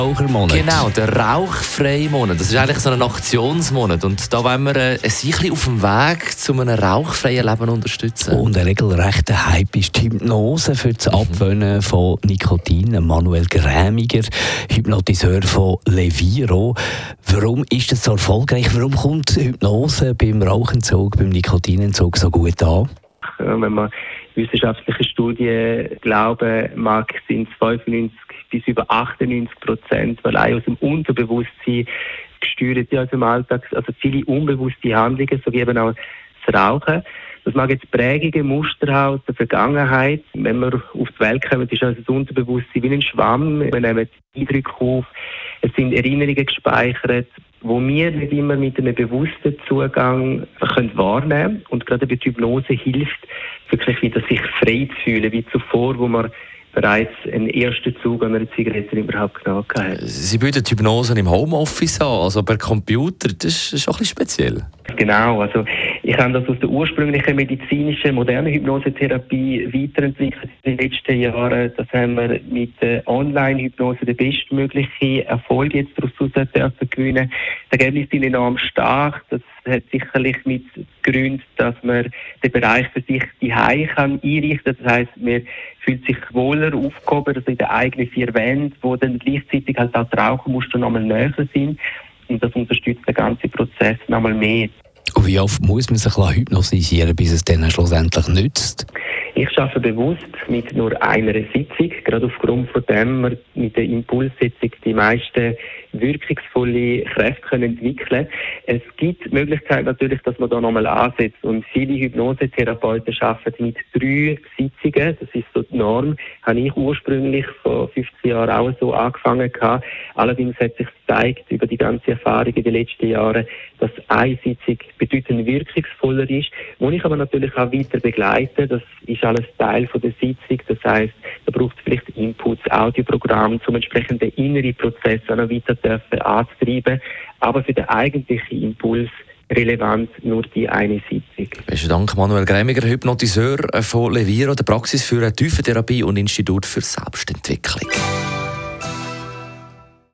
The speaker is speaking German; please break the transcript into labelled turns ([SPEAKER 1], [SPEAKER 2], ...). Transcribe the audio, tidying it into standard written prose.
[SPEAKER 1] Rauchermonat.
[SPEAKER 2] Genau, der rauchfreie Monat. Das ist eigentlich so ein Aktionsmonat. Und da wollen wir sich auf dem Weg zu einem rauchfreien Leben unterstützen.
[SPEAKER 1] Und ein regelrechter Hype ist die Hypnose für das Abwöhnen von Nikotin. Manuel Grämiger, Hypnotiseur von Leviro. Warum ist das so erfolgreich? Warum kommt Hypnose beim Rauchentzug, beim Nikotinentzug so gut an?
[SPEAKER 3] Wenn man wissenschaftliche Studien glauben mag, sind es 95 bis über 98%, weil auch aus dem Unterbewusstsein gesteuert ja aus dem Alltag, also viele unbewusste Handlungen, sowie eben auch das Rauchen. Das mag jetzt Prägungen, Muster haben aus der Vergangenheit. Wenn wir auf die Welt kommen, ist also das Unterbewusstsein wie ein Schwamm. Wir nehmen Eindrücke auf, es sind Erinnerungen gespeichert, wo wir nicht immer mit einem bewussten Zugang wahrnehmen können. Und gerade die Hypnose hilft, wirklich wieder sich frei zu fühlen, wie zuvor, wo man bereits einen ersten Zug an einer Zigarette überhaupt genommen hat.
[SPEAKER 2] Sie bieten Hypnose im Homeoffice an, also per Computer. Das ist auch ein bisschen speziell.
[SPEAKER 3] Genau, also ich habe das aus der ursprünglichen medizinischen, modernen Hypnosetherapie weiterentwickelt in den letzten Jahren. Das haben wir mit der Online-Hypnose den bestmöglichen Erfolg jetzt daraus dürfen gewinnen. Das Ergebnis ist enorm stark. Das hat sicherlich mit Gründen, dass man den Bereich für sich daheim einrichten kann. Das heisst, man fühlt sich wohler aufgehoben, also in den eigenen vier Wänden, wo dann gleichzeitig halt auch die Rauchermuster nochmal näher sind. Und das unterstützt den ganzen Prozess nochmal mehr.
[SPEAKER 1] Und wie oft muss man sich hypnotisieren, bis es dann schlussendlich nützt?
[SPEAKER 3] Ich arbeite bewusst mit nur einer Sitzung, gerade aufgrund von dem wir mit der Impulssitzung die meisten wirkungsvolle Kräfte können entwickeln. Es gibt die Möglichkeit natürlich, dass man da nochmal ansetzt. Und viele Hypnosetherapeuten arbeiten mit 3 Sitzungen. Das ist so die Norm. Habe ich ursprünglich vor 15 Jahren auch so angefangen gehabt. Allerdings hat sich gezeigt über die ganze Erfahrung in den letzten Jahren, dass eine Sitzung bedeutend wirkungsvoller ist. Wo ich aber natürlich auch weiter begleite, das ist alles Teil von der Sitzung. Das heisst, da braucht es vielleicht Inputs, Audioprogramm, zum entsprechenden inneren Prozess auch noch weiter anzutreiben. Aber für den eigentlichen Impuls relevant nur die eine Sitzung.
[SPEAKER 2] Besten Dank, Manuel Grämiger, Hypnotiseur von Leviro, der Praxis für Tiefentherapie und Institut für Selbstentwicklung.